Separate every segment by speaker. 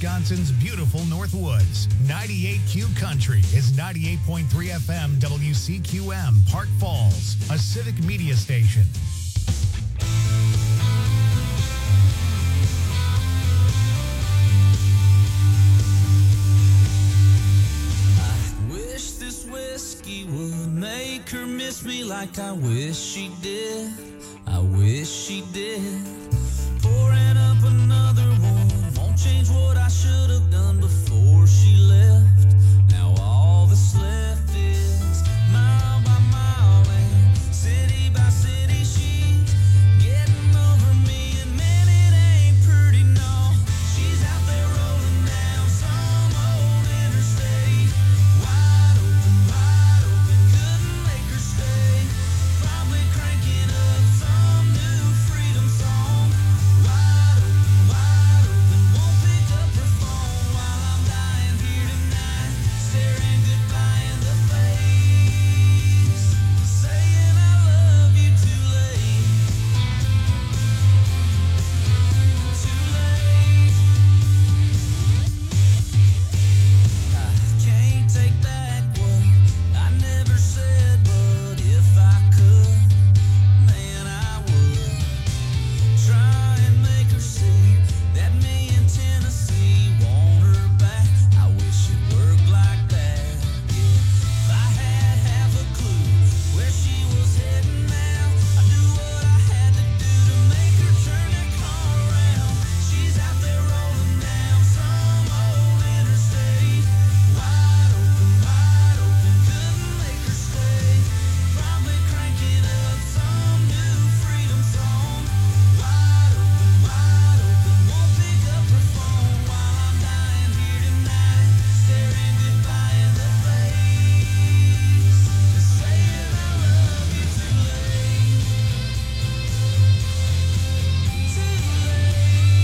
Speaker 1: Wisconsin's beautiful Northwoods. 98Q Country is 98.3 FM WCQM, Park Falls, a civic media station.
Speaker 2: I wish this whiskey would make her miss me like I wish she did. I wish she did. Pouring up another one won't change what I should have done before she left. Now all that's left is mile by mile and city by city she's getting over me, and man, it ain't pretty, no. She's out there rolling down some old interstate, wide open, couldn't make her stay. Probably cranking up some new freedom song. Wide open, won't pick up her phone while I'm dying here tonight, staring goodbye in the face, saying I love you too late, too late. I can't take back what I never said, but if I could, man, I would. Try and make her see that me in Tennessee want her back. I wish it worked like that. Yeah, if I had half a clue where she was heading now, I knew what I had to do to make her turn that car around. She's out there rolling down some old interstate, wide open, couldn't make her stay. Probably cranking up some new freedom song. Wide open, won't pick up her phone while I'm dying here tonight, staring goodbye in the face, saying I love you too late, too late.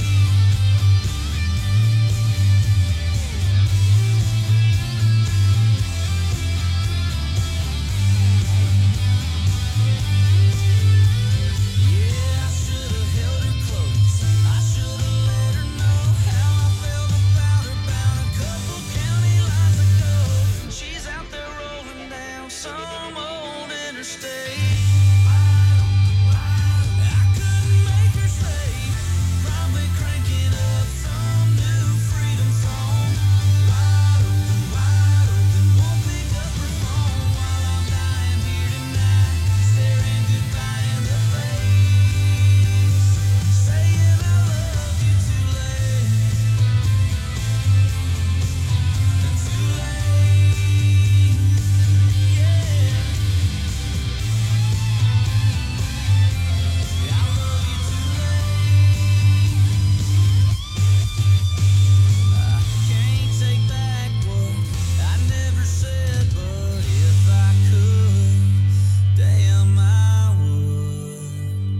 Speaker 2: Yeah, I should have held her close. I should have let her know how I felt about her bout a couple county lines ago. She's out there rolling down some old interstate. I couldn't make her stay. Probably cranking up some new freedom song. Wide open, won't pick up her phone while I'm dying here tonight, staring goodbye in the face, saying I love you too late, too late, yeah. I love you too late. I can't take back what I never said, but if I could, damn I would.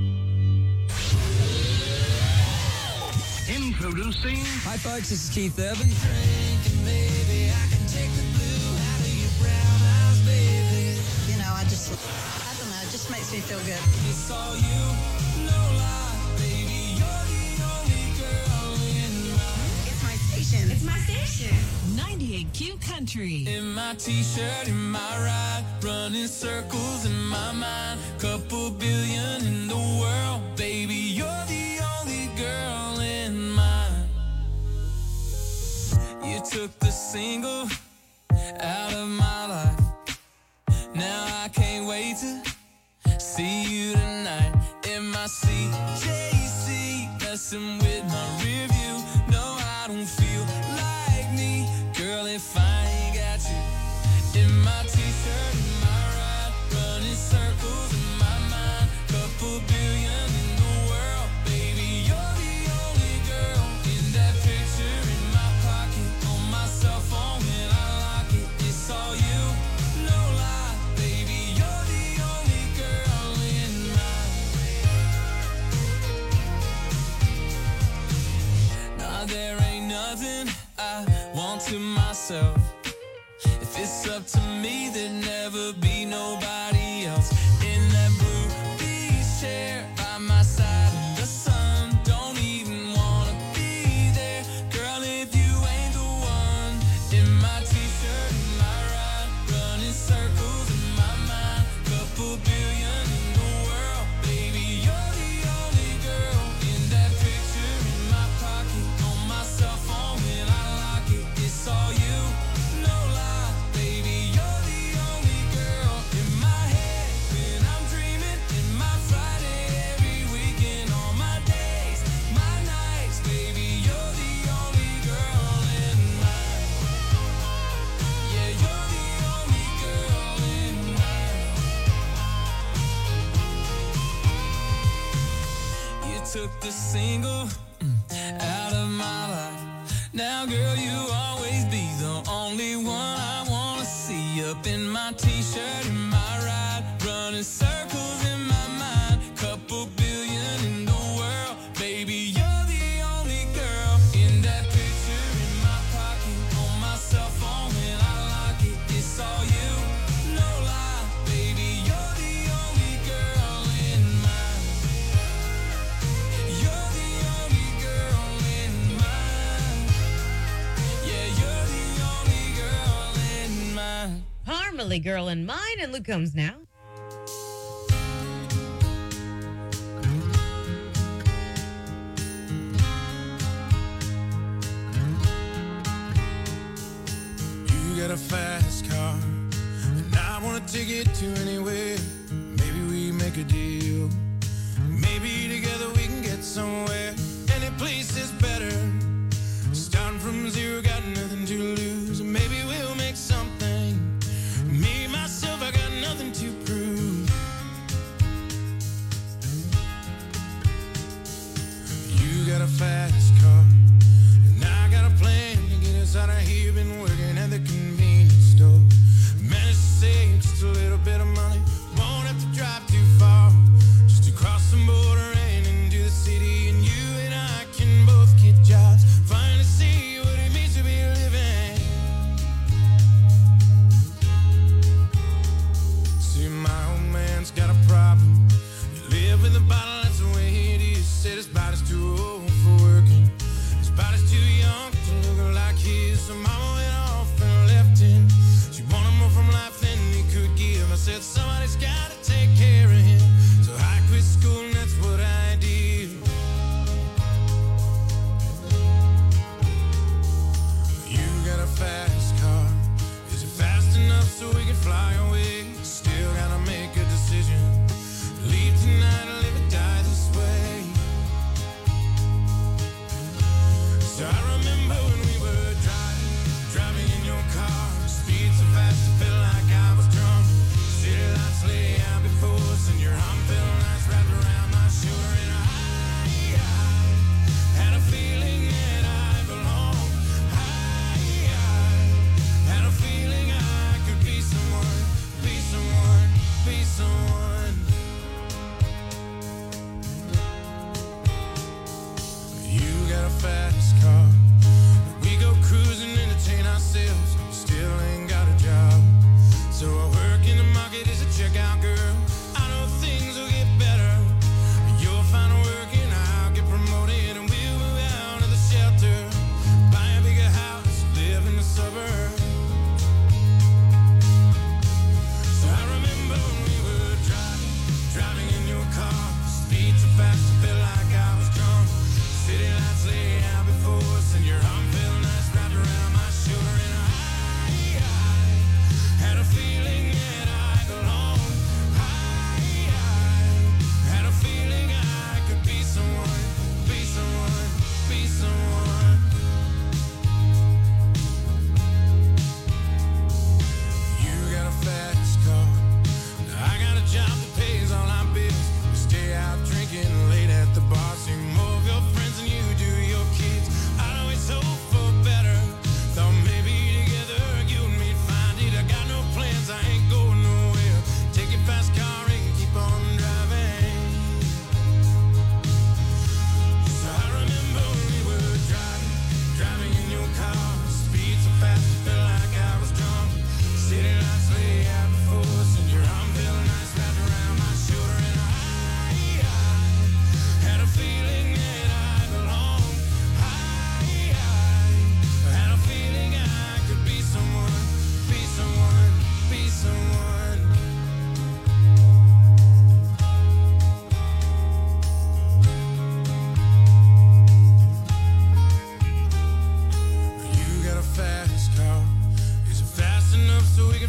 Speaker 3: Introducing
Speaker 4: Hi, folks. This is Keith Evans.
Speaker 2: Drinking, maybe I can take the blue out of your brown eyes, baby.
Speaker 5: You know, I don't know, it just makes me feel good.
Speaker 2: It's all you, no lie, baby. You're the only girl in
Speaker 5: It's my station.
Speaker 6: It's my station.
Speaker 7: 98Q Country.
Speaker 2: in my t-shirt, in my ride, running circles in my mind. Couple billion in the world, baby. You're the only girl in mine. You took the single out of my life. Now I can't wait to see you tonight in my CJC, messing with my rear view. No, I don't feel like me, girl, if I ain't got you. In my t-shirt, in my ride, running circles in my mind. Couple billion in the world, baby. You're the only girl in that picture in my pocket, on my cell phone when I lock it. It's all you, no lie, baby. You're the only girl in mine. Nah, there ain't nothing I want to myself. If it's up to me, there'd never be nobody else in that blue beach chair by my side. The sun don't even wanna be there, girl. If you in my t-shirt, in my ride, running circles in my mind. Couple billion in the world, baby, you're the only girl in that picture in my pocket, on my cell phone when I lock it. It's all you, no lie, baby, you're the only girl in my head when I'm dreaming, in my Friday, every weekend, all my days, my nights, baby, you're the only girl in mine. Yeah, you're the only girl in mine. You took the single out of my life. Now, girl, you always be the only one I wanna see. Up in my t-shirt, in my ride, running circles in my mind. Couple billion in the world, baby, you're the only girl in that picture in my pocket, on my cell phone when I lock it. It's all you, no lie, baby, you're the only girl in mine. You're the only girl in mine. Yeah, you're the only girl in mine.
Speaker 3: Harmony Girl in Mine, and Luke Combs now.
Speaker 2: You got a fast car, and I wanna take it to anywhere. Maybe we make a deal. Maybe together we can get somewhere. Any place is better. Starting from zero, got nothing to lose. Maybe we'll make something. Me, myself, I got nothing to prove. You got a fast car, and I got a plan to get us out of here. Been working at the convenience store. Managed to save just a little bit of money. Won't have to drive too far. Just to cross the border and into the city. And you and I can both get jobs. Finally see what it means to be living. See, my old man's got a problem. You live with a bottle, that's the way it is. Said his body's too old for working. His body's too young to look like his. So mama went off and left him. She wanted more from life than he could give. I said somebody's gotta take care of him. So I quit school and that's what I did. You got a fast car. Is it fast enough so we can fly away? Still gotta make a decision. Leave tonight or live or die this way. So I remember when we were driving in your car. Speed so fast it felt like I was drunk. City lights lay out before us, and your arm felt nice wrapped around my shoulder. And I had a feeling that I belonged. I had a feeling I could be someone, be someone, be someone. You got a fast car. We go cruising, entertain ourselves. Still ain't got a job.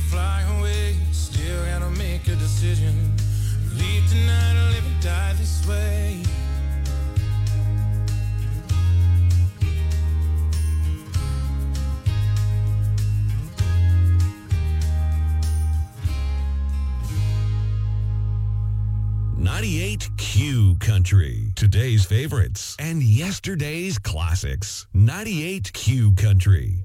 Speaker 6: fly away. Still gotta make a decision. Leave tonight or live and die this way.
Speaker 8: Q Country. Today's favorites and yesterday's classics. 98 Q Country.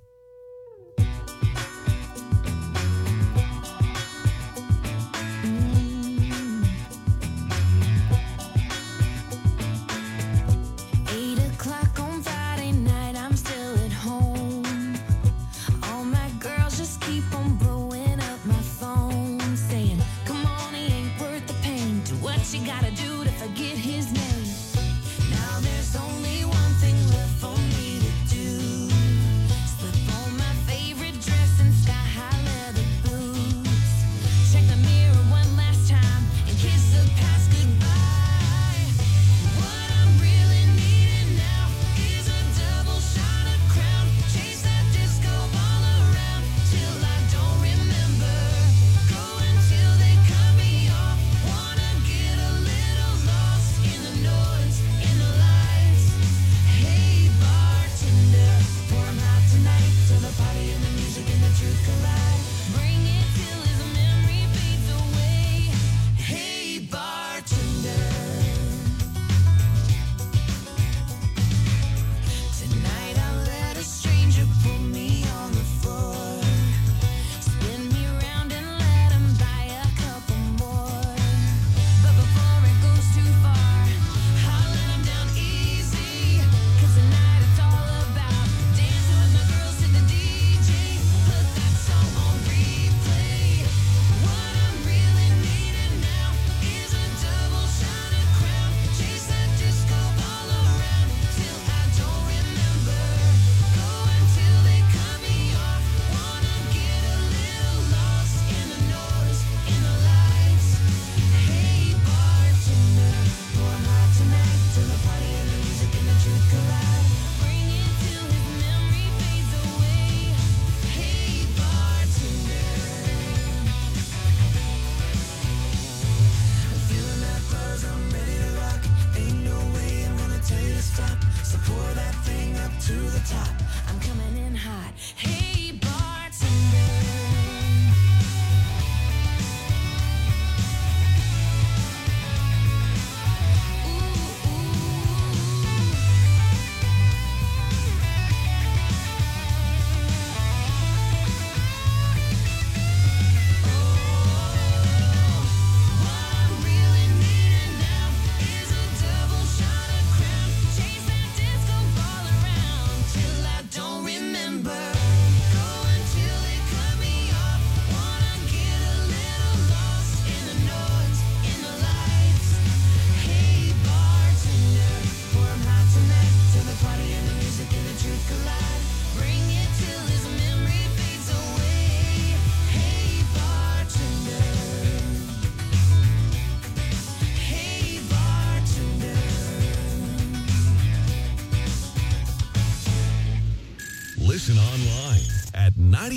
Speaker 8: Listen online at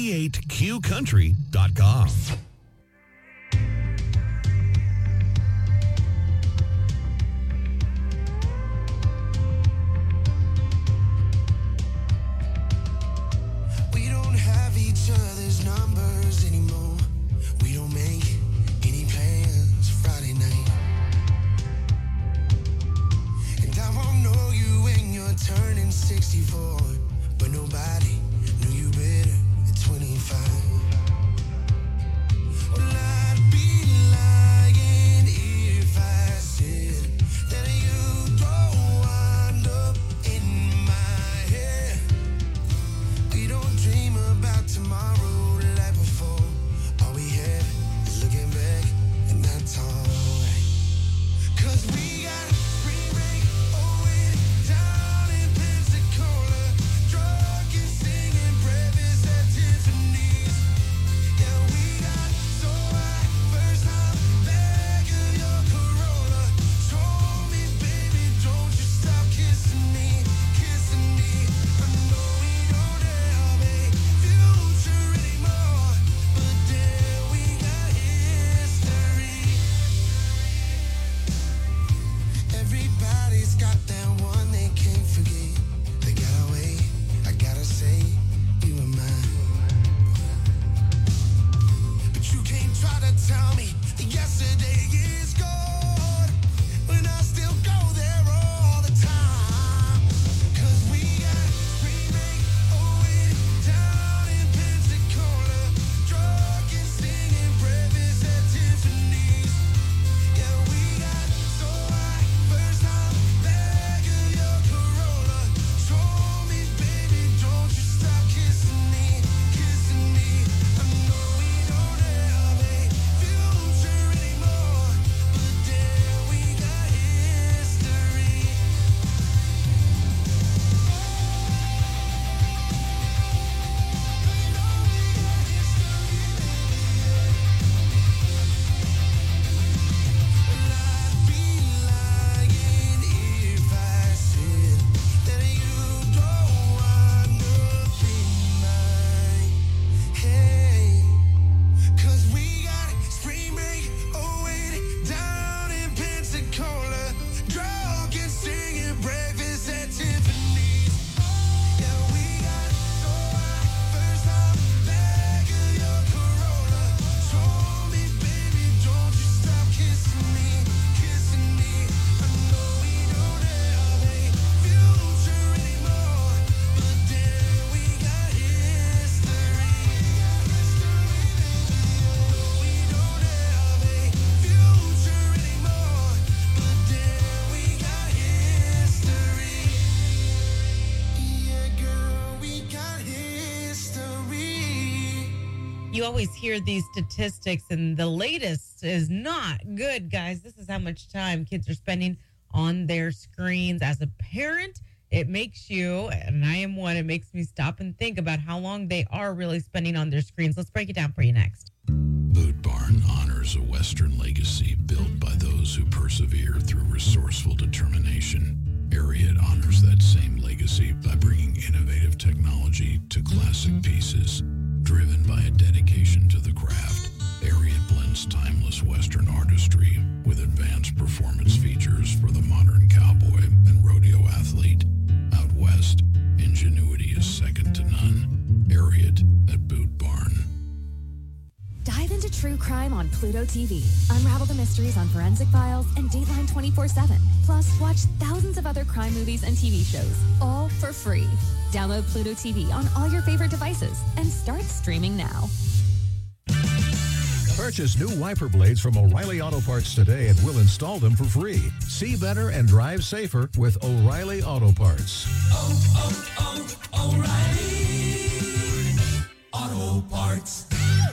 Speaker 8: 98qcountry.com.
Speaker 6: We don't have each other's numbers anymore. We don't make any plans Friday night. And I won't know you when you're turning 64. But nobody knew you better at 25.
Speaker 3: You always hear these statistics, and the latest is not good, guys. This is how much time kids are spending on their screens. As a parent, it makes you, and I am one, it makes me stop and think about how long they are really spending on their screens. Let's break it down for you next.
Speaker 9: Boot Barn honors a Western legacy built by those who persevere through resourceful determination. Ariat honors that same legacy by bringing innovative technology to classic pieces. Driven by a dedication to the craft, Ariat blends timeless Western artistry with advanced performance features for the modern cowboy and rodeo athlete. Out west, ingenuity is second to none. Ariat at Boot Barn.
Speaker 10: Dive into true crime on Pluto TV. Unravel the mysteries on Forensic Files and Dateline 24/7. Plus, watch thousands of other crime movies and TV shows, all for free. Download Pluto TV on all your favorite devices and start streaming now.
Speaker 11: Purchase new wiper blades from O'Reilly Auto Parts today and we'll install them for free. See better and drive safer with O'Reilly Auto Parts.
Speaker 6: O'Reilly Auto Parts.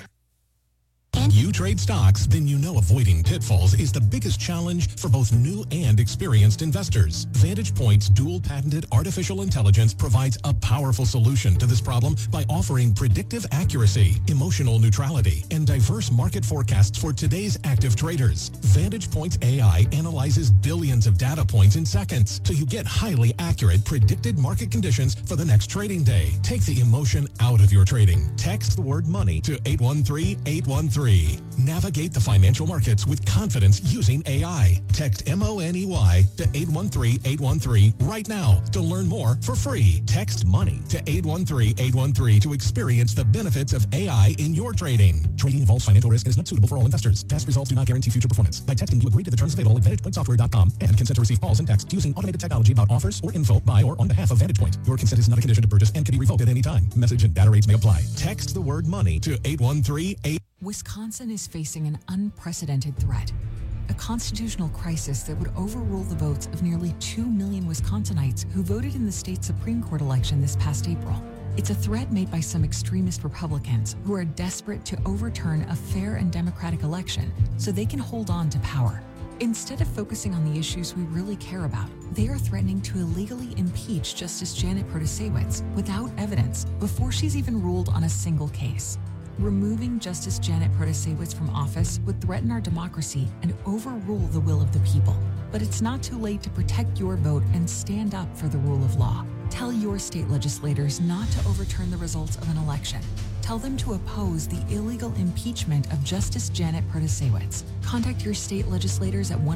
Speaker 12: You trade stocks, then you know avoiding pitfalls is the biggest challenge for both new and experienced investors. Vantage Point's dual-patented artificial intelligence provides a powerful solution to this problem by offering predictive accuracy, emotional neutrality, and diverse market forecasts for today's active traders. Vantage Point's AI analyzes billions of data points in seconds, so you get highly accurate predicted market conditions for the next trading day. Take the emotion out of your trading. Text the word money to 813-813. Navigate the financial markets with confidence using AI. Text MONEY to 813-813 right now to learn more for free. Text money to 813-813 to experience the benefits of AI in your trading. Trading involves financial risk and is not suitable for all investors. Past results do not guarantee future performance. By texting, you agree to the terms available at VantagePointSoftware.com and consent to receive calls and texts using automated technology about offers or info by or on behalf of Vantage Point. Your consent is not a condition to purchase and can be revoked at any time. Message and data rates may apply. Text the word money to 813-813.
Speaker 13: Wisconsin is facing an unprecedented threat, a constitutional crisis that would overrule the votes of nearly 2 million Wisconsinites who voted in the state Supreme Court election this past April. It's a threat made by some extremist Republicans who are desperate to overturn a fair and democratic election so they can hold on to power. Instead of focusing on the issues we really care about, they are threatening to illegally impeach Justice Janet Protasiewicz without evidence before she's even ruled on a single case. Removing Justice Janet Protasiewicz from office would threaten our democracy and overrule the will of the people. But it's not too late to protect your vote and stand up for the rule of law. Tell your state legislators not to overturn the results of an election. Tell them to oppose the illegal impeachment of Justice Janet Protasiewicz. Contact your state legislators at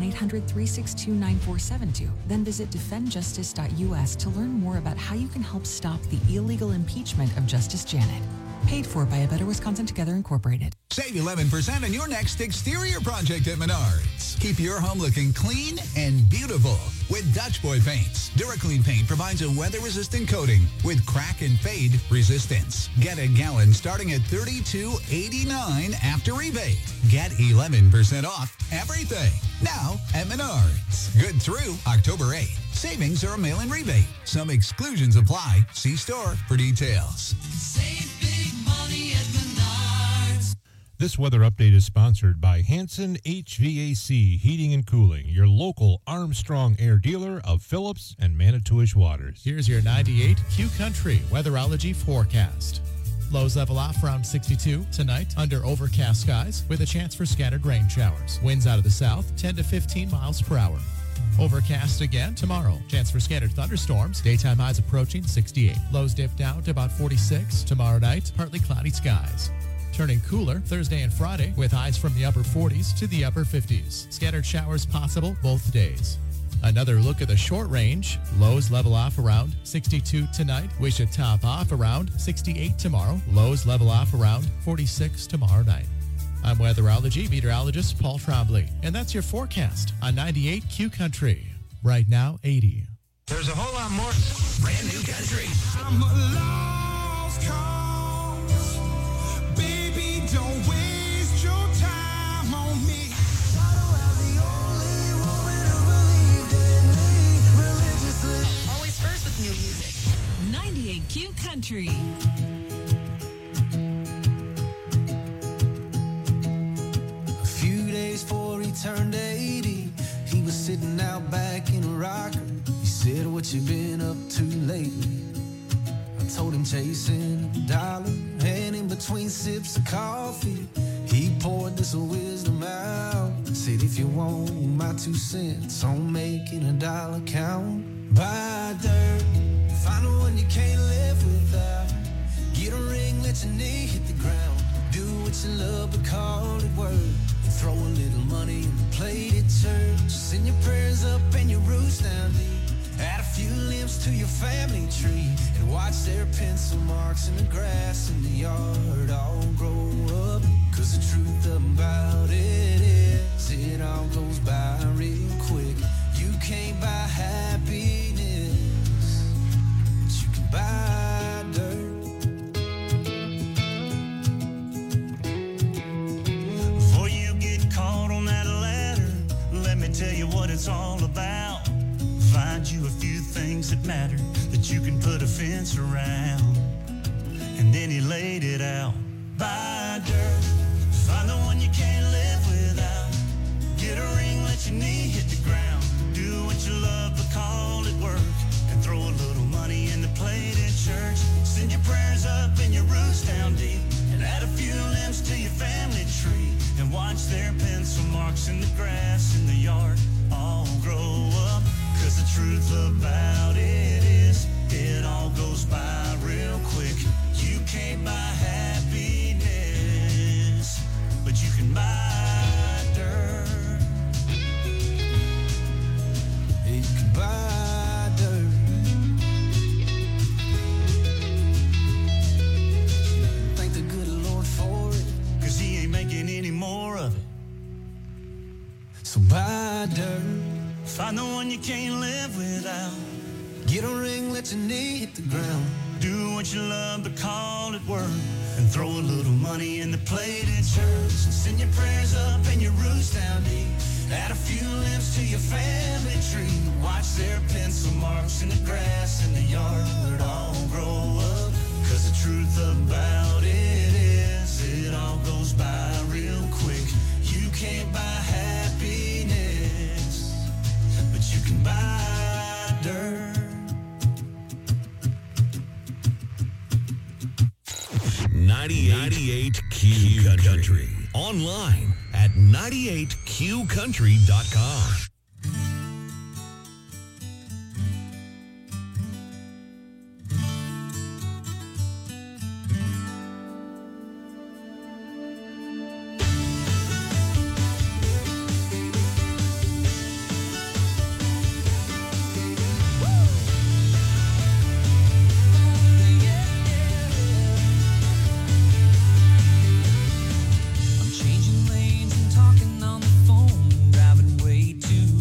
Speaker 13: 1-800-362-9472. Then visit defendjustice.us to learn more about how you can help stop the illegal impeachment of Justice Janet. Paid for by A Better Wisconsin Together Incorporated.
Speaker 14: Save 11% on your next exterior project at Menards. Keep your home looking clean and beautiful with Dutch Boy Paints. DuraClean paint provides a weather-resistant coating with crack and fade resistance. Get a gallon starting at $32.89 after rebate. Get 11% off everything. Now at Menards. Good through October 8th. Savings are a mail-in rebate. Some exclusions apply. See store for details.
Speaker 6: Save big money at Menards.
Speaker 15: This weather update is sponsored by Hanson HVAC Heating and Cooling, your local Armstrong Air dealer of Phillips and Manitowish Waters.
Speaker 16: Here's your 98 Q Country weatherology forecast. Lows level off around 62 tonight under overcast skies with a chance for scattered rain showers. Winds out of the south 10 to 15 miles per hour. Overcast again tomorrow. Chance for scattered thunderstorms. Daytime highs approaching 68. Lows dip down to about 46. Tomorrow night, partly cloudy skies. Turning cooler Thursday and Friday with highs from the upper 40s to the upper 50s. Scattered showers possible both days. Another look at the short range. Lows level off around 62 tonight. We should top off around 68 tomorrow. Lows level off around 46 tomorrow night. I'm weatherology meteorologist Paul Trombley, and that's your forecast on 98 Q Country. Right now, 80.
Speaker 14: There's a whole lot more brand new country.
Speaker 6: I'm a lost cause. Baby, don't waste your time on me.
Speaker 7: Always first with new music. 98 Q Country.
Speaker 6: rocker. He said, what you been up to lately? I told him chasing a dollar, and in between sips of coffee, he poured this wisdom out. Said, if you want my 2 cents on making a dollar count, buy dirt, find the one you can't live without. Get a ring, let your knee hit the ground. Do what you love, but call it work. And throw a little money in the plate at church. Send your prayers up and your roots down deep. Add a few limbs to your family tree. And watch their pencil marks in the grass in the yard all grow up. Cause the truth about it is, it all goes by real quick. You can't buy happiness, but you can buy dirt.
Speaker 2: Before you get caught on that ladder, let me tell you what it's all about. Find you a few things that matter, that you can put a fence around. And then he laid it out. Buy dirt, find the one you can't live without. Get a ring, let your knee hit the ground. Do what you love, but call it work. And throw a little money in the plate at church. Send your prayers up and your roots down deep. And add a few limbs to your family tree. And watch their pencil marks in the grass in the yard all grow up. Cause the truth about it is, it all goes by real quick. You can't buy happiness, but you can buy dirt.
Speaker 6: You can buy dirt. Thank the good Lord for it,
Speaker 2: cause he ain't making any more of it.
Speaker 6: So buy dirt.
Speaker 2: Find the one you can't live without.
Speaker 6: Get a ring, let your knee hit the ground.
Speaker 2: Do what you love, but call it work. And throw a little money in the plate at church. And send your prayers up and your roots down deep. Add a few limbs to your family tree. Watch their pencil marks in the grass in the yard all grow up. Cause the truth about it is, it all goes by real quick. You can't buy happiness, but you can buy dirt.
Speaker 8: 98 Q Country. Online at 98QCountry.com.
Speaker 2: I'm changing lanes and talking on the phone, driving way too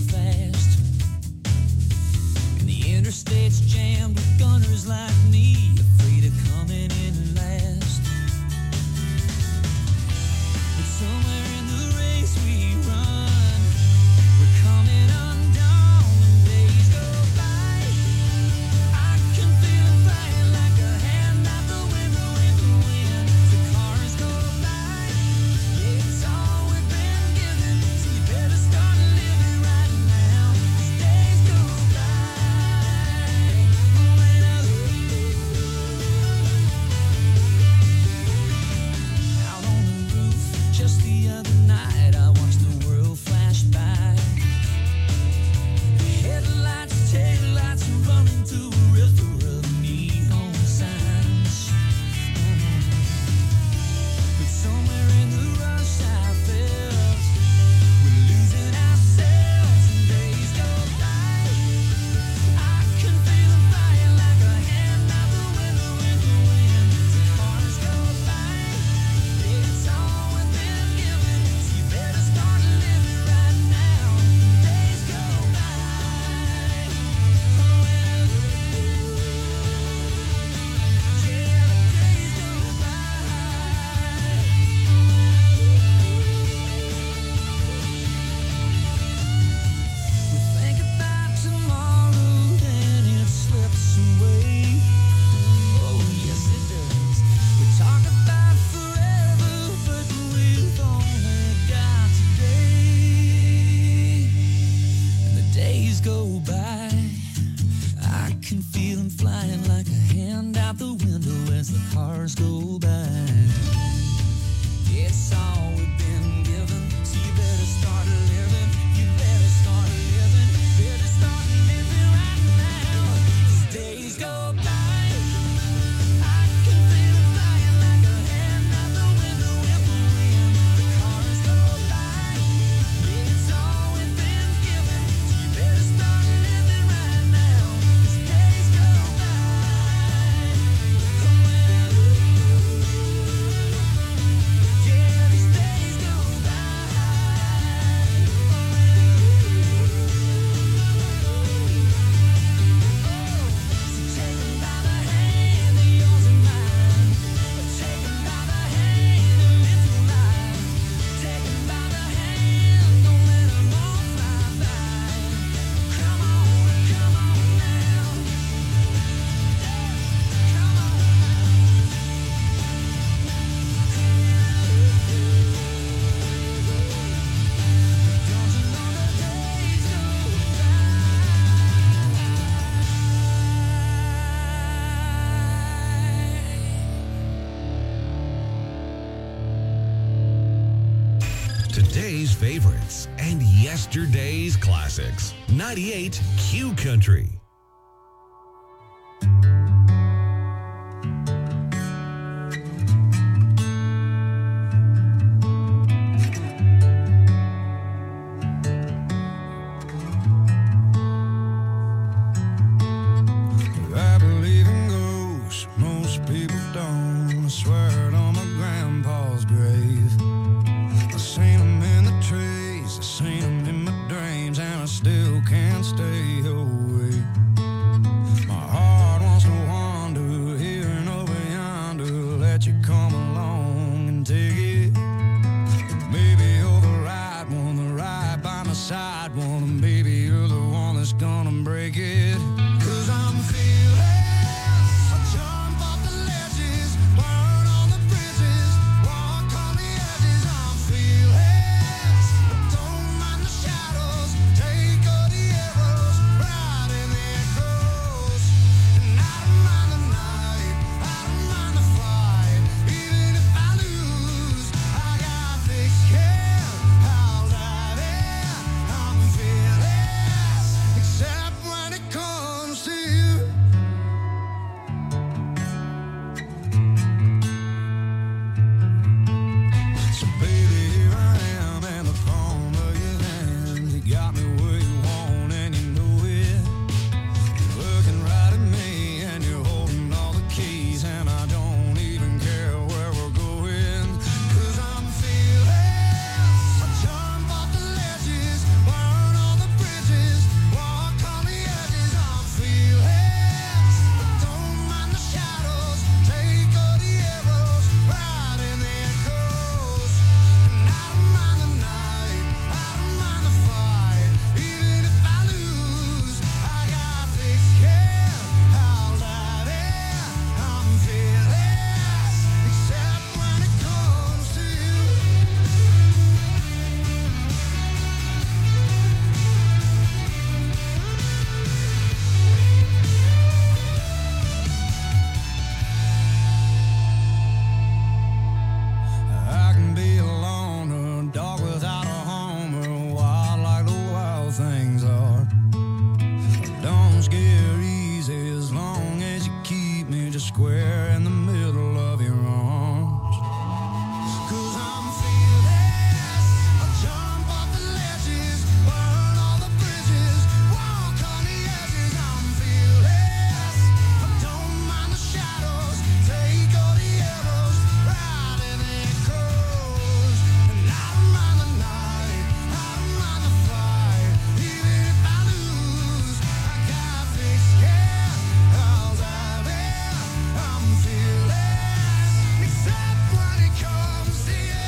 Speaker 8: Today's favorites and yesterday's classics. 98 Q Country.
Speaker 6: I believe in ghosts, most people don't. I swear it on my grandpa's grave. I seen them in the trees, I seen them in my dreams, and I still can't stay away. My heart wants to wander here and over yonder, let you come along and take it. Maybe you're the right one, the right by my side one, and maybe you're the one that's gonna break it. 'Cause I'm feeling, I jump off the ledges, burn on the bridges, walk on the edges. I'm feeling, don't mind the shadows, take all the arrows, ride in the echoes. And I don't mind the night, I don't mind the fight, even if I lose, I got thick skin, I'll dive in. I'm fearless, except when it comes to you. So baby, here I am in the palm of your hand. You got me where you want and you know it. You're looking right at me and you're holding all the keys, and I don't even care where we're going. 'Cause I'm fearless, I jump off the ledges, burn all the bridges, walk on the edges. I'm fearless, don't mind the shadows, take all the arrows, ride in the echoes. And I don't mind the night, I don't mind the fight, even if I lose, I got thick skin, I'll dive in. I'm fearless, except when it comes to you. I can be a loner, dog without a home, or wild like the wild things are. Don't scare easy as long as you keep me just square in the middle of your arms. 'Cause I'm fearless, I jump off the ledges, burn all the bridges, walk on the edges. I'm fearless, I don't mind the shadows, take all the arrows, ride in the echoes. And I don't mind the night, I don't mind the fight, even if I lose, I got thick skin, I'll dive in. I'm fearless, except when it comes to you.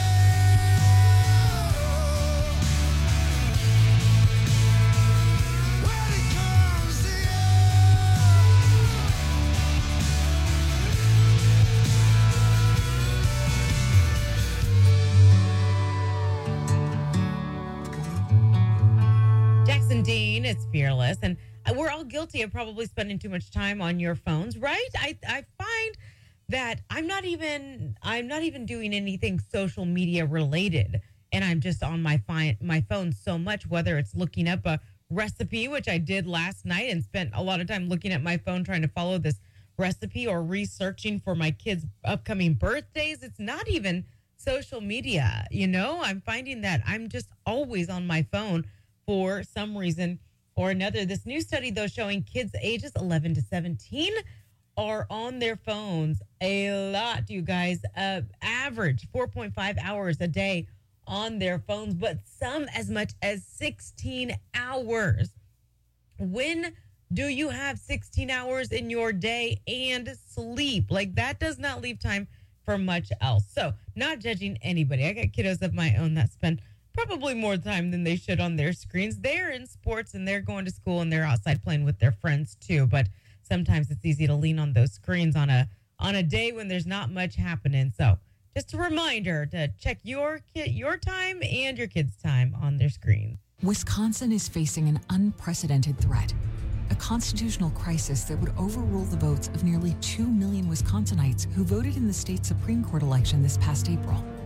Speaker 6: When it comes to you.
Speaker 3: Jackson Dean, it's Fearless. And we're all guilty of probably spending too much time on your phones, right? I find that I'm not even doing anything social media related, and I'm just on my phone so much, whether it's looking up a recipe, which I did last night and spent a lot of time looking at my phone trying to follow this recipe, or researching for my kids' upcoming birthdays. It's not even social media, I'm finding that I'm just always on my phone for some reason or another. This new study, though, showing kids ages 11 to 17 are on their phones a lot, you guys. Average 4.5 hours a day on their phones, but some as much as 16 hours. When do you have 16 hours in your day and sleep? Like, that does not leave time for much else. So, not judging anybody. I got kiddos of my own that spend probably more time than they should on their screens. They're in sports and they're going to school and they're outside playing with their friends too. But sometimes it's easy to lean on those screens on a day when there's not much happening. So just a reminder to check your time and your kids' time on their screens.
Speaker 13: Wisconsin is facing an unprecedented threat, a constitutional crisis that would overrule the votes of nearly 2 million Wisconsinites who voted in the state Supreme Court election this past April.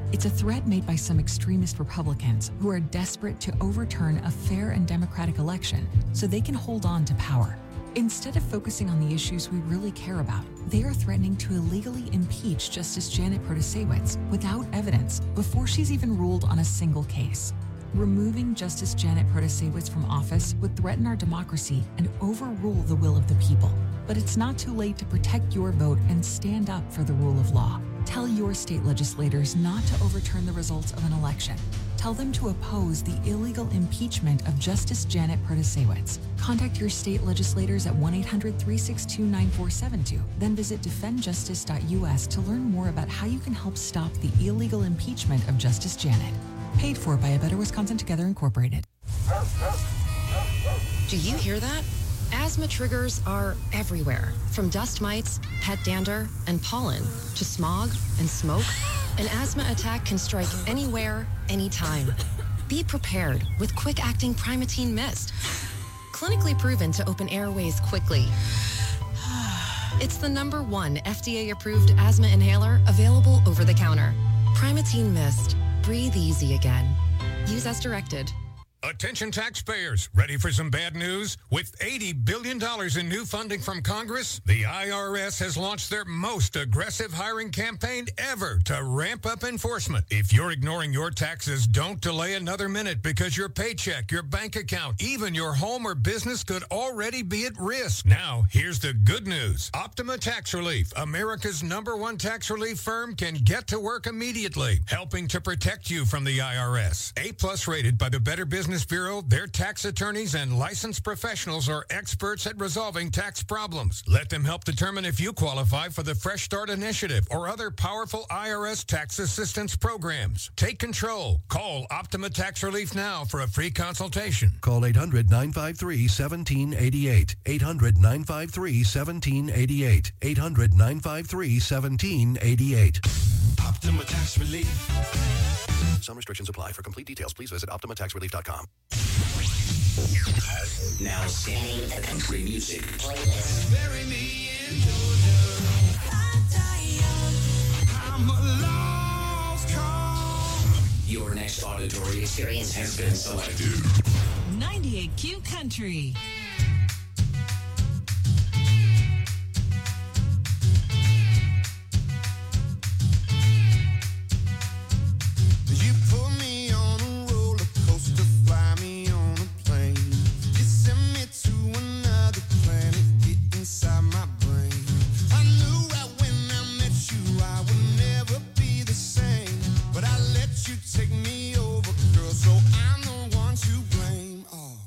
Speaker 13: It's a threat made by some extremist Republicans who are desperate to overturn a fair and democratic election so they can hold on to power. Instead of focusing on the issues we really care about, they are threatening to illegally impeach Justice Janet Protasiewicz without evidence before she's even ruled on a single case. Removing Justice Janet Protasiewicz from office would threaten our democracy and overrule the will of the people. But it's not too late to protect your vote and stand up for the rule of law. Tell your state legislators not to overturn the results of an election. Tell them to oppose the illegal impeachment of Justice Janet Protasiewicz. Contact your state legislators at 1-800-362-9472. Then visit defendjustice.us to learn more about how you can help stop the illegal impeachment of Justice Janet. Paid for by A Better Wisconsin Together Incorporated.
Speaker 17: Do you hear that? Asthma triggers are everywhere, from dust mites, pet dander, and pollen, to smog and smoke. An asthma attack can strike anywhere, anytime. Be prepared with quick-acting Primatene Mist. Clinically proven to open airways quickly. It's the #1 FDA-approved asthma inhaler available over the counter. Primatene Mist. Breathe easy again. Use as directed.
Speaker 18: Attention taxpayers, ready for some bad news? With $80 billion in new funding from Congress, the IRS has launched their most aggressive hiring campaign ever to ramp up enforcement. If you're ignoring your taxes, don't delay another minute because your paycheck, your bank account, even your home or business could already be at risk. Now, here's the good news. Optima Tax Relief, America's #1 tax relief firm, can get to work immediately, helping to protect you from the IRS. A+ rated by the Better Business Bureau, their tax attorneys and licensed professionals are experts at resolving tax problems. Let them help determine if you qualify for the Fresh Start Initiative or other powerful IRS tax assistance programs. Take control. Call Optima Tax Relief now for a free consultation.
Speaker 11: Call 800-953-1788. 800-953-1788. 800-953-1788.
Speaker 19: Optima Tax Relief.
Speaker 11: Some restrictions apply. For complete details, please visit OptimaTaxRelief.com.
Speaker 19: Now singing the country music playlist. Bury me in Georgia. I'm a lost cause. Your next auditory experience has been selected.
Speaker 20: 98Q Country.
Speaker 19: Take me over, girl, so I'm the one to blame. Oh,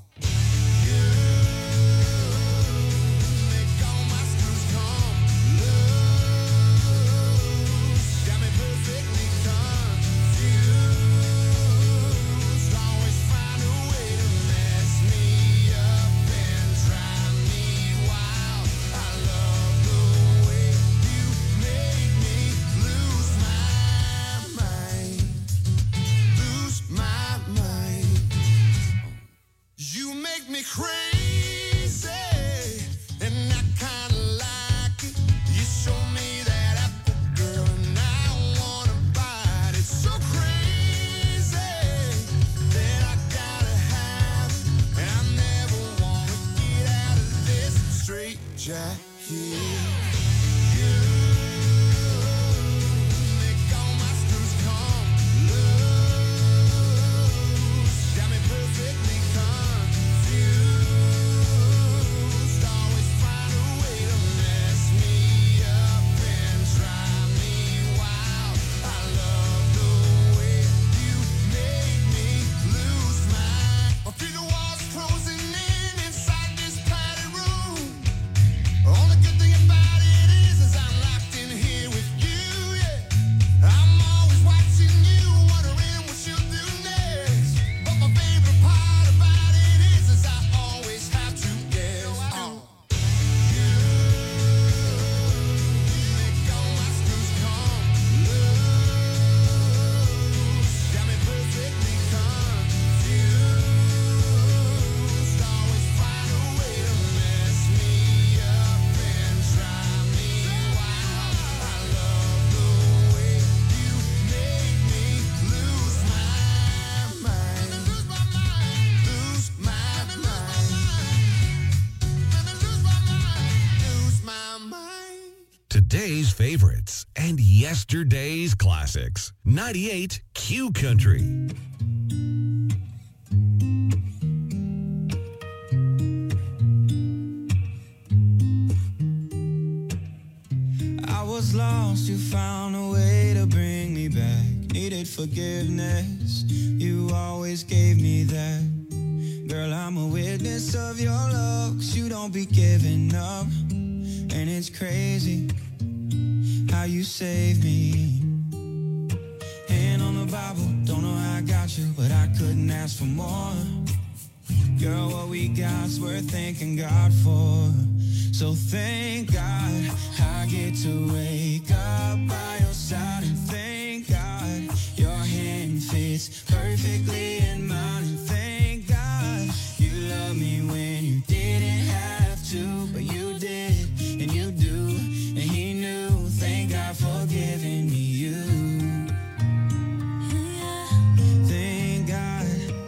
Speaker 19: Only good thing
Speaker 8: today's favorites and yesterday's classics. 98 Q Country.
Speaker 6: I was lost, you found a way to bring me back. Needed forgiveness, you always gave me that. Girl, I'm a witness of your love, 'cause you don't be giving up. And it's crazy how you saved me. Hand on the Bible, don't know how I got you, but I couldn't ask for more. Girl, what we got's worth thanking God for. So thank God I get to wake up by your side, and thank God your hand fits perfectly in mine, and thank God you love me when you didn't have to, but you did, and you do, and he knew. Thank God for giving me you. Thank God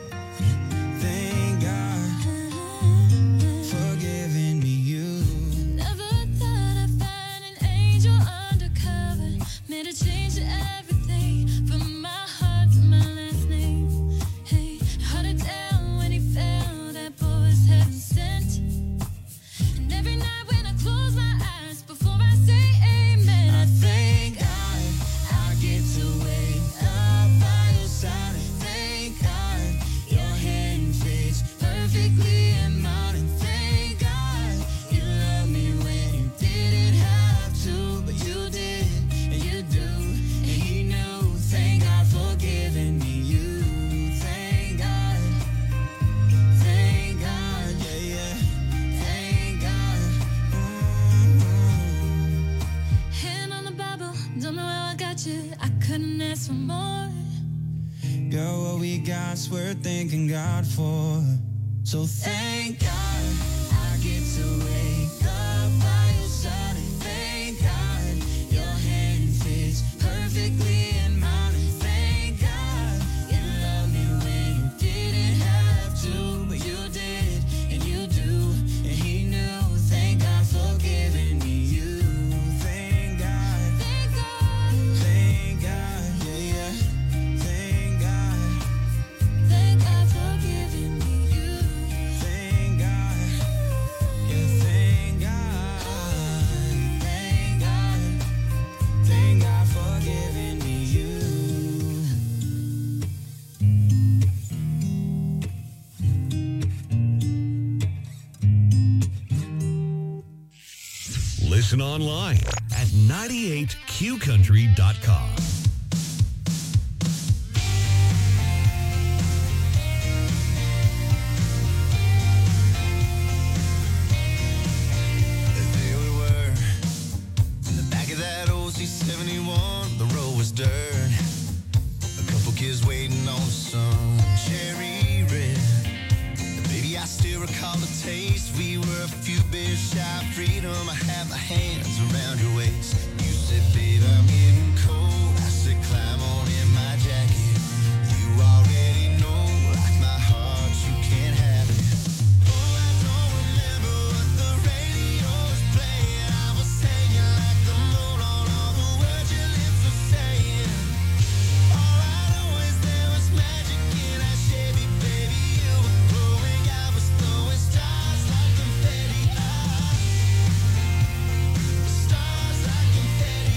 Speaker 6: for giving me you.
Speaker 2: Never thought I'd find an angel undercover. Made a change to everything, from my heart to my last name. Hey, hard to tell when he fell, that boy was heaven sent. And every night when I close my eyes, before I say amen, I thank God I get to wake up by your side. And thank God your hand fits perfectly in mine. And thank God you love me when you didn't have to, but you did, and you do, and he knew. Thank God for giving me you. Thank God, yeah, yeah. Thank God. Hand on the Bible, don't know how I got you, I couldn't ask for more.
Speaker 6: Girl, what we got's worth thanking God for. So thank God I get to wake up by your side, and thank God your hand fits perfectly in mine, and thank God you love me when you didn't have to, but you did, and you do, and he knew. Thank God for giving me you. Thank God, yeah, yeah. Thank God.
Speaker 2: Thank God for giving me you.
Speaker 6: Thank God, yeah, thank God, thank God, thank God for giving me you.
Speaker 8: Listen online at 98qcountry.com.
Speaker 6: There we were, in the back of that old C71, the road was dirt. A couple kids waiting on some cherry red. And baby, I still recall the taste. We were a few beers shy of freedom. I had my hands around your waist. You said, babe, I'm getting cold. I said, climb on in my jacket. You already know, like my heart, you can't have it. Oh, I don't remember what the radio was playing. I was singing like the moon on all the words your lips were saying. All I know is there was magic in that Chevy, baby. You were glowing, I was throwing stars like confetti. Stars like confetti.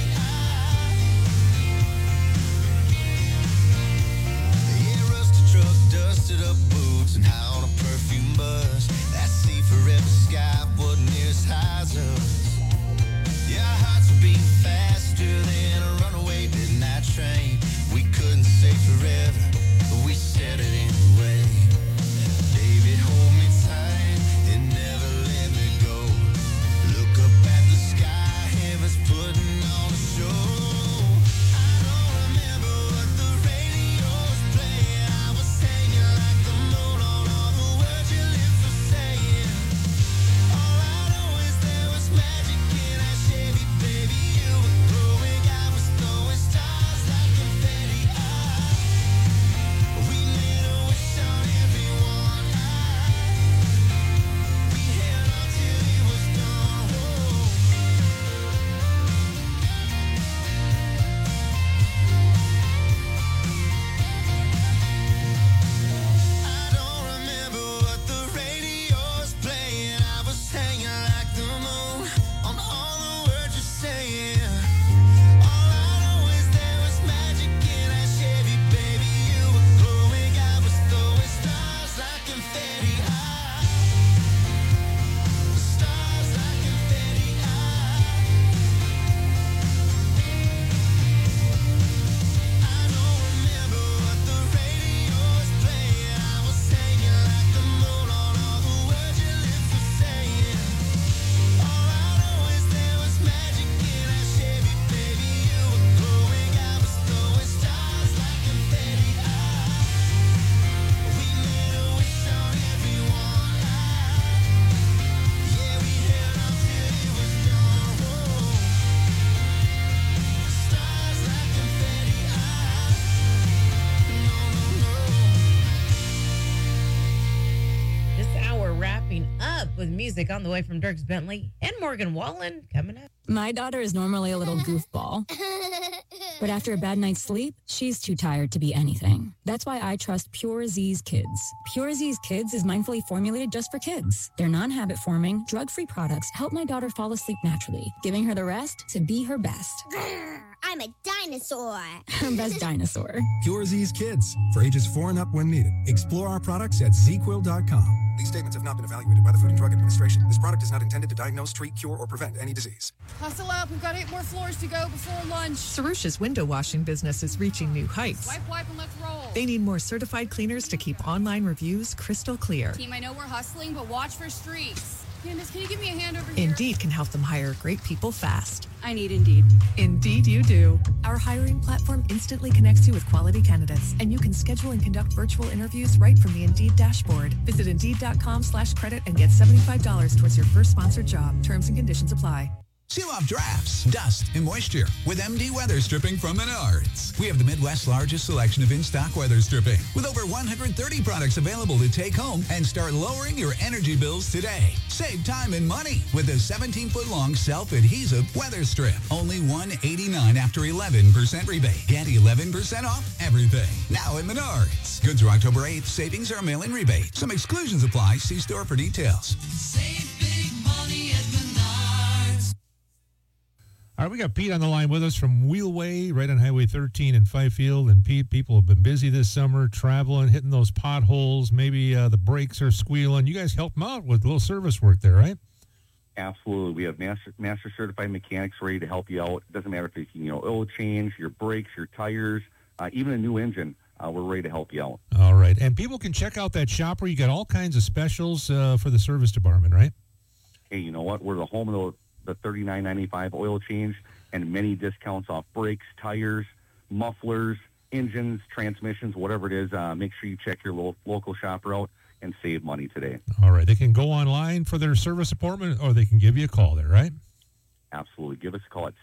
Speaker 6: Yeah, rusted truck, dusted up boots, and high on a perfume bus. That sea forever sky wasn't near as high as us. Yeah, our hearts were beating faster than a runaway midnight train. We couldn't say forever, but we said it anyway. Baby, hold me tight and never let me go. Look up at the sky, heaven's putting on a show. I don't remember what the radio was playing. I was singing like the moon on all the words your lips were saying. All I know is there was magic in that Chevy, baby. You were glowing, I was throwing stars like confetti.
Speaker 3: music on the way from Dierks Bentley and Morgan Wallen coming up.
Speaker 10: My daughter is normally a little goofball, but after a bad night's sleep, she's too tired to be anything. That's why I trust Pure Z's Kids. Pure Z's Kids is mindfully formulated just for kids. Their non-habit forming, drug-free products help my daughter fall asleep naturally, giving her the rest to be her best.
Speaker 21: I'm a dinosaur.
Speaker 10: Her best dinosaur.
Speaker 22: Pure Z's Kids, for ages 4 and up when needed. Explore our products at ZQuil.com. These statements have not been evaluated by the Food and Drug Administration. This product is not intended to diagnose, treat, cure, or prevent any disease.
Speaker 23: Hustle up, we've got 8 more floors to go before lunch.
Speaker 24: Sarusha's window washing business is reaching new heights.
Speaker 23: Wipe, and let's roll.
Speaker 24: They need more certified cleaners to keep online reviews crystal clear.
Speaker 23: Team, I know we're hustling, but watch for streaks. Candace, can you give me a hand over here?
Speaker 24: Indeed can help them hire great people fast.
Speaker 23: I need Indeed.
Speaker 24: Indeed you do. Our hiring platform instantly connects you with quality candidates, and you can schedule and conduct virtual interviews right from the Indeed dashboard. Visit Indeed.com/credit and get $75 towards your first sponsored job. Terms and conditions apply.
Speaker 14: Seal off drafts, dust, and moisture with MD Weather Stripping from Menards. We have the Midwest's largest selection of in-stock weather stripping with over 130 products available to take home and start lowering your energy bills today. Save time and money with a 17-foot-long self-adhesive weather strip. Only $189 after 11% rebate. Get 11% off everything. Now at Menards. Good through October 8th. Savings are a mail-in rebate. Some exclusions apply. See store for details.
Speaker 2: Save big money at Menards.
Speaker 15: All right, we got Pete on the line with us from Wheelway, right on Highway 13 in Fifield. And Pete, people have been busy this summer, traveling, hitting those potholes. Maybe the brakes are squealing. You guys help them out with a little service work there, right?
Speaker 25: Absolutely. We have master certified mechanics ready to help you out. It doesn't matter if it's, oil change, your brakes, your tires, even a new engine. We're ready to help you out.
Speaker 15: All right. And people can check out that shop where you got all kinds of specials for the service department, right?
Speaker 25: Hey, you know what? We're the home of the $39.95 oil change and many discounts off brakes, tires, mufflers, engines, transmissions, whatever it is. Make sure you check your local shopper out and save money today.
Speaker 15: All right. They can go online for their service appointment, or they can give you a call there, right?
Speaker 25: Absolutely. Give us a call at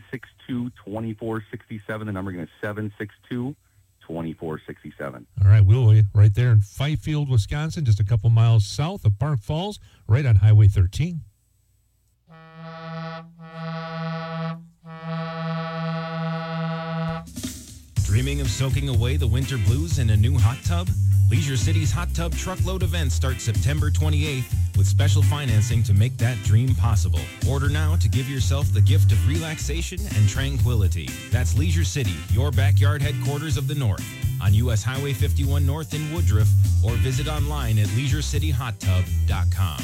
Speaker 25: 762-2467. The number again is 762-2467.
Speaker 15: All right. Wheelway right there in Fifield, Wisconsin, just a couple miles south of Park Falls, right on Highway 13.
Speaker 26: Dreaming of soaking away the winter blues in a new hot tub? Leisure City's Hot Tub Truckload event starts September 28th with special financing to make that dream possible. Order now to give yourself the gift of relaxation and tranquility. That's Leisure City, your backyard headquarters of the North, on U.S. Highway 51 North in Woodruff, or visit online at leisureCityHotTub.com.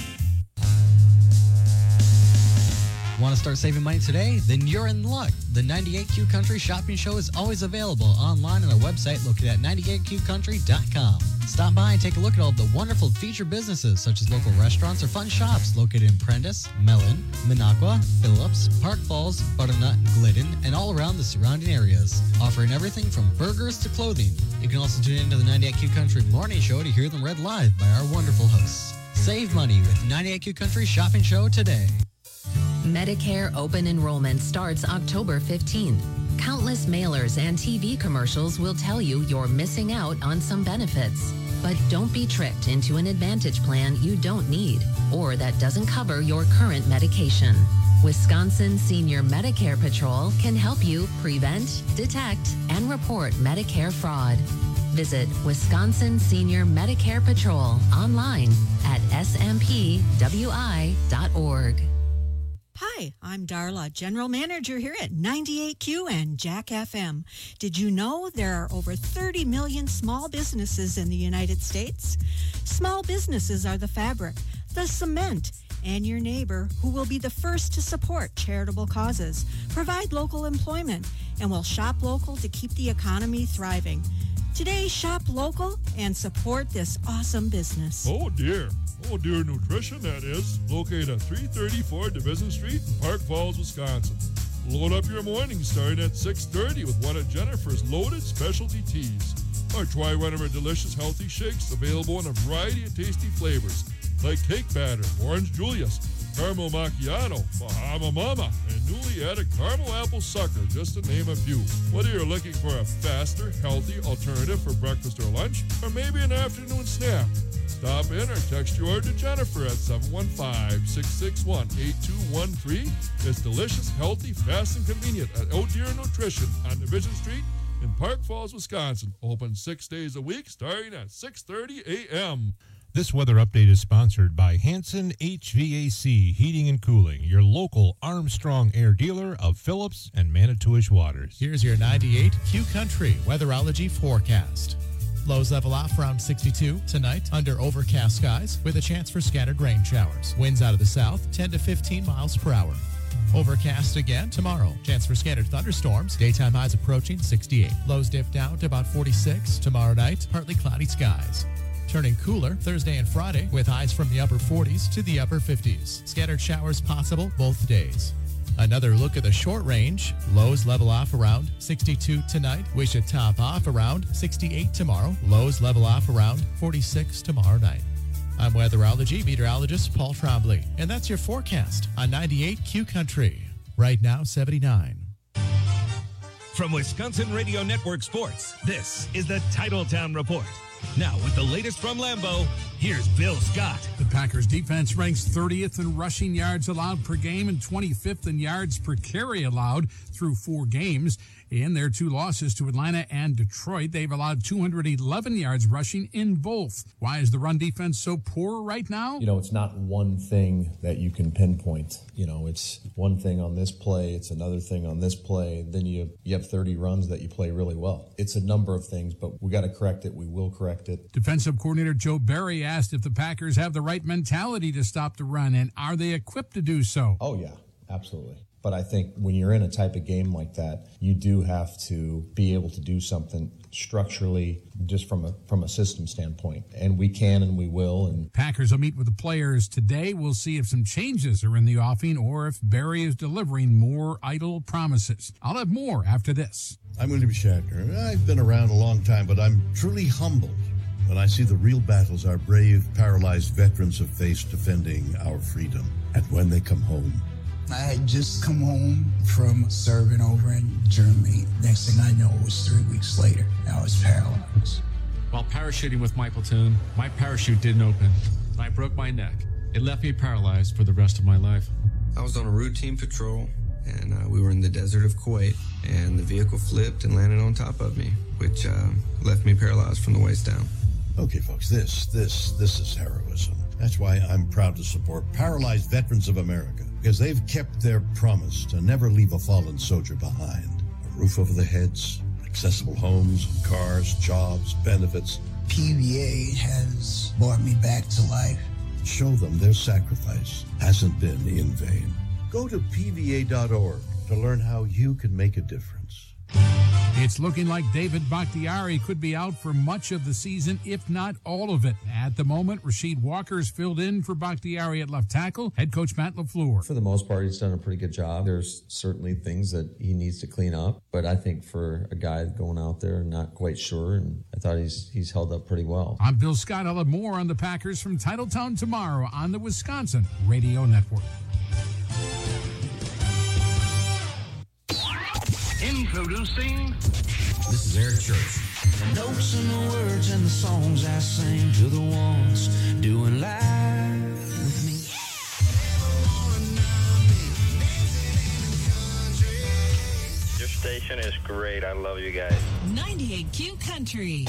Speaker 27: Want to start saving money today? Then you're in luck. The 98Q Country Shopping Show is always available online on our website located at 98QCountry.com. Stop by and take a look at all the wonderful featured businesses such as local restaurants or fun shops located in Prentice, Mellon, Minocqua, Phillips, Park Falls, Butternut, Glidden, and all around the surrounding areas, offering everything from burgers to clothing. You can also tune into the 98Q Country Morning Show to hear them read live by our wonderful hosts. Save money with 98Q Country Shopping Show today.
Speaker 17: Medicare open enrollment starts October 15th. Countless mailers and TV commercials will tell you you're missing out on some benefits. But don't be tricked into an Advantage plan you don't need or that doesn't cover your current medication. Wisconsin Senior Medicare Patrol can help you prevent, detect, and report Medicare fraud. Visit Wisconsin Senior Medicare Patrol online at smpwi.org.
Speaker 28: Hi, I'm Darla, General Manager here at 98Q and Jack FM. Did you know there are over 30 million small businesses in the United States? Small businesses are the fabric, the cement, and your neighbor who will be the first to support charitable causes, provide local employment, and will shop local to keep the economy thriving. Today, shop local and support this awesome business.
Speaker 29: Oh, dear. Oh, Dear Nutrition, that is. Located at 334 Division Street in Park Falls, Wisconsin. Load up your morning starting at 6:30 with one of Jennifer's loaded specialty teas. Or try one of her delicious healthy shakes available in a variety of tasty flavors like cake batter, orange Julius, caramel macchiato, Bahama Mama, and newly added caramel apple sucker, just to name a few. Whether you're looking for a faster, healthy alternative for breakfast or lunch, or maybe an afternoon snack, Stop in or text your order to Jennifer at 715-661-8213. It's delicious, healthy, fast, and convenient at Oh Deer Nutrition on Division Street in Park Falls, Wisconsin. Open 6 days a week starting at 6:30 a.m.
Speaker 15: This weather update is sponsored by Hanson HVAC Heating and Cooling, your local Armstrong Air dealer of Phillips and Manitowish Waters.
Speaker 1: Here's your 98 Q Country weatherology forecast. Lows level off around 62 tonight under overcast skies with a chance for scattered rain showers. Winds out of the south 10 to 15 miles per hour. Overcast again tomorrow. Chance for scattered thunderstorms. Daytime highs approaching 68. Lows dip down to about 46. Tomorrow night, partly cloudy skies. Turning cooler Thursday and Friday with highs from the upper 40s to the upper 50s. Scattered showers possible both days. Another look at the short range. Lows level off around 62 tonight. We should top off around 68 tomorrow. Lows level off around 46 tomorrow night. I'm weatherology meteorologist Paul Trombley, and that's your forecast on 98 Q Country. Right now, 79.
Speaker 4: From Wisconsin Radio Network Sports, this is the Titletown Report. Now, with the latest from Lambeau, here's Bill Scott.
Speaker 5: The Packers defense ranks 30th in rushing yards allowed per game and 25th in yards per carry allowed through 4 games. In their 2 losses to Atlanta and Detroit, they've allowed 211 yards rushing in both. Why is the run defense so poor right now?
Speaker 7: It's not one thing that you can pinpoint. It's one thing on this play, it's another thing on this play. Then you have 30 runs that you play really well. It's a number of things, but we got to correct it. We will correct it.
Speaker 5: Defensive coordinator Joe Barry asked if the Packers have the right mentality to stop the run, and are they equipped to do so?
Speaker 7: Oh, yeah, absolutely. But I think when you're in a type of game like that, you do have to be able to do something structurally, just from a system standpoint. And we can and we will. And
Speaker 5: Packers will meet with the players today. We'll see if some changes are in the offing or if Barry is delivering more idle promises. I'll have more after this.
Speaker 9: I'm William Shatner. I've been around a long time, but I'm truly humbled when I see the real battles our brave, paralyzed veterans have faced defending our freedom. And when they come home,
Speaker 12: I had just come home from serving over in Germany. Next thing I know, it was 3 weeks later. I was paralyzed.
Speaker 13: While parachuting with my platoon, my parachute didn't open. I broke my neck. It left me paralyzed for the rest of my life.
Speaker 16: I was on a routine patrol, and we were in the desert of Kuwait, and the vehicle flipped and landed on top of me, which left me paralyzed from the waist down.
Speaker 9: Okay, folks, this is heroism. That's why I'm proud to support Paralyzed Veterans of America, because they've kept their promise to never leave a fallen soldier behind. A roof over their heads, accessible homes, cars, jobs, benefits.
Speaker 12: PVA has brought me back to life.
Speaker 9: Show them their sacrifice hasn't been in vain. Go to PVA.org to learn how you can make a difference.
Speaker 5: It's looking like David Bakhtiari could be out for much of the season, if not all of it. At the moment, Rasheed Walker's filled in for Bakhtiari at left tackle. Head coach Matt LaFleur.
Speaker 18: For the most part, he's done a pretty good job. There's certainly things that he needs to clean up, but I think for a guy going out there and not quite sure, and I thought he's held up pretty well.
Speaker 5: I'm Bill Scott. I'll have more on the Packers from Titletown tomorrow on the Wisconsin Radio Network.
Speaker 19: Introducing. This is Eric Church.
Speaker 2: The notes and the words and the songs I sing to the ones doing live with me.
Speaker 30: Your station is great. I love you guys.
Speaker 20: 98Q Country.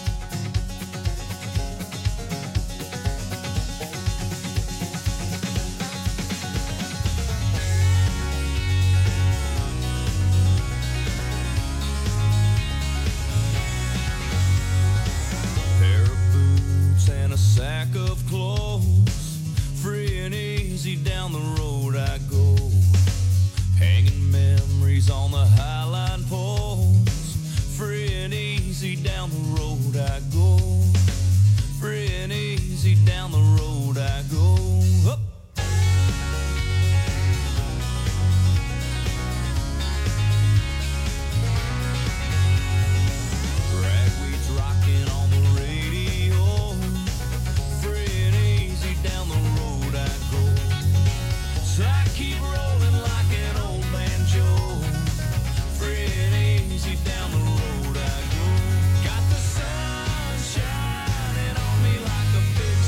Speaker 2: Sack of clothes, free and easy down the road I go, hanging memories on the highline poles, free and easy down the road I go, free and easy down the road I go. Up. Ragweed's rocking on the radio. I keep rolling like an old banjo, free and easy down the road I go. Got the sun shining on me like a big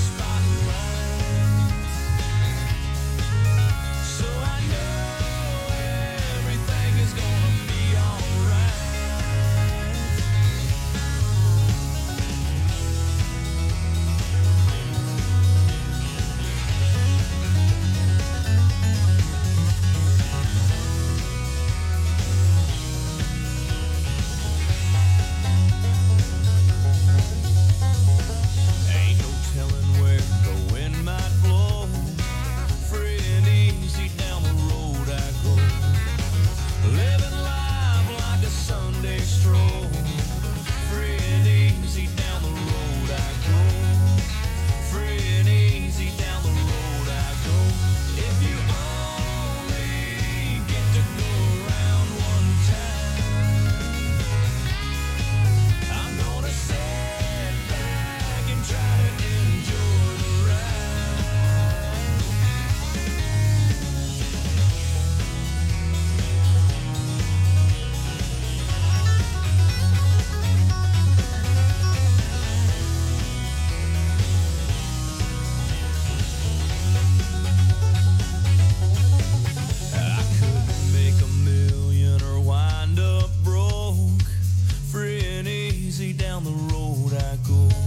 Speaker 2: road I go.